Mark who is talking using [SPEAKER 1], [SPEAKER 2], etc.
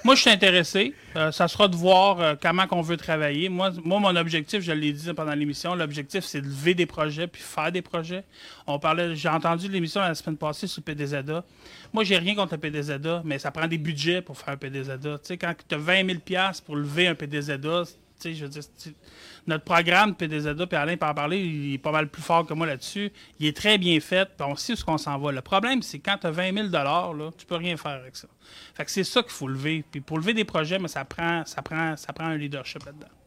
[SPEAKER 1] Moi, je suis intéressé. Ça sera de voir comment on veut travailler. Moi, mon objectif, je l'ai dit pendant l'émission, l'objectif, c'est de lever des projets puis faire des projets. J'ai entendu l'émission la semaine passée sur le PDZA. Moi, j'ai rien contre le PDZA, mais ça prend des budgets pour faire un PDZA. Tu sais, quand tu as 20 000 $ pour lever un PDZA, tu sais, je veux dire, notre programme PDZA, puis Alain peut en parler, il est pas mal plus fort que moi là-dessus. Il est très bien fait, puis on sait où on s'en va. Le problème, c'est que quand tu as 20 000 là, tu peux rien faire avec ça. Fait que c'est ça qu'il faut lever. Puis pour lever des projets, mais ça prend un leadership là-dedans.